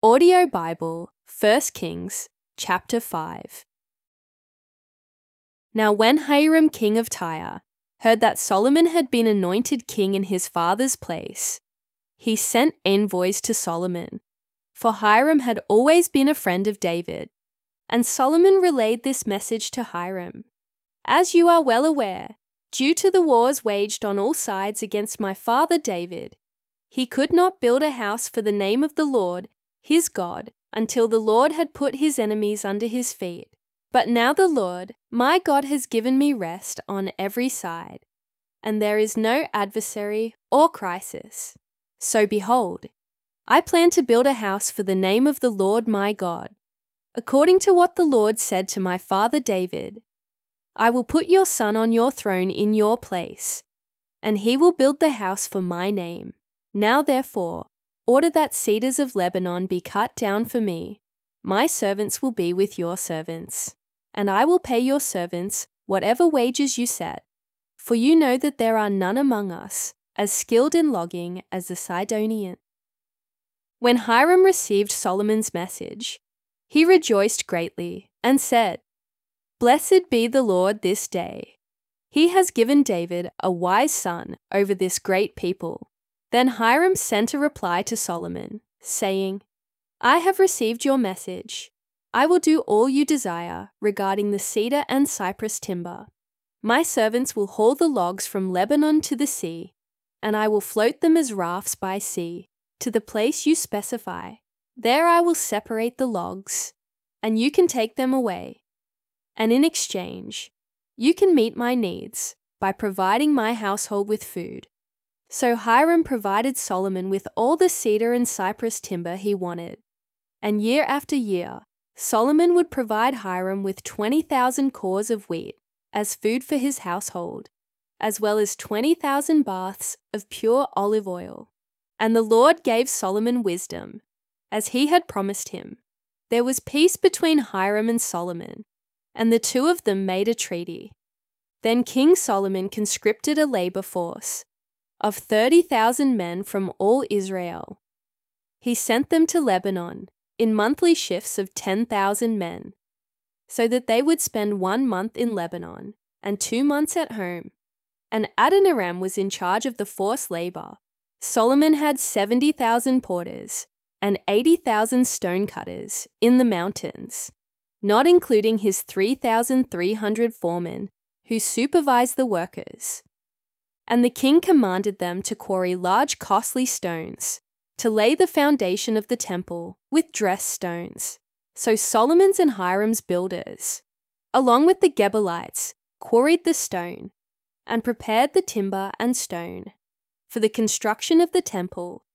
Audio Bible, 1 Kings, chapter 5. Now when Hiram king of Tyre heard that Solomon had been anointed king in his father's place, he sent envoys to Solomon, for Hiram had always been a friend of David. And Solomon relayed this message to Hiram: "As you are well aware, due to the wars waged on all sides against my father David, he could not build a house for the name of the Lord, his God, until the Lord had put his enemies under his feet. But now the Lord, my God, has given me rest on every side, and there is no adversary or crisis. So behold, I plan to build a house for the name of the Lord my God. According to what the Lord said to my father David, I will put your son on your throne in your place, and he will build the house for my name. Now therefore, order that cedars of Lebanon be cut down for me. My servants will be with your servants, and I will pay your servants whatever wages you set, for you know that there are none among us as skilled in logging as the Sidonian." When Hiram received Solomon's message, he rejoiced greatly and said, "Blessed be the Lord this day. He has given David a wise son over this great people." Then Hiram sent a reply to Solomon, saying, "I have received your message. I will do all you desire regarding the cedar and cypress timber. My servants will haul the logs from Lebanon to the sea, and I will float them as rafts by sea to the place you specify. There I will separate the logs, and you can take them away. And in exchange, you can meet my needs by providing my household with food." So Hiram provided Solomon with all the cedar and cypress timber he wanted. And year after year, Solomon would provide Hiram with 20,000 cors of wheat as food for his household, as well as 20,000 baths of pure olive oil. And the Lord gave Solomon wisdom, as he had promised him. There was peace between Hiram and Solomon, and the two of them made a treaty. Then King Solomon conscripted a labor force of 30,000 men from all Israel. He sent them to Lebanon in monthly shifts of 10,000 men, so that they would spend 1 month in Lebanon and 2 months at home. And Adoniram was in charge of the forced labor. Solomon had 70,000 porters and 80,000 stonecutters in the mountains, not including his 3,300 foremen who supervised the workers. And the king commanded them to quarry large costly stones to lay the foundation of the temple with dressed stones. So Solomon's and Hiram's builders, along with the Gebalites, quarried the stone and prepared the timber and stone for the construction of the temple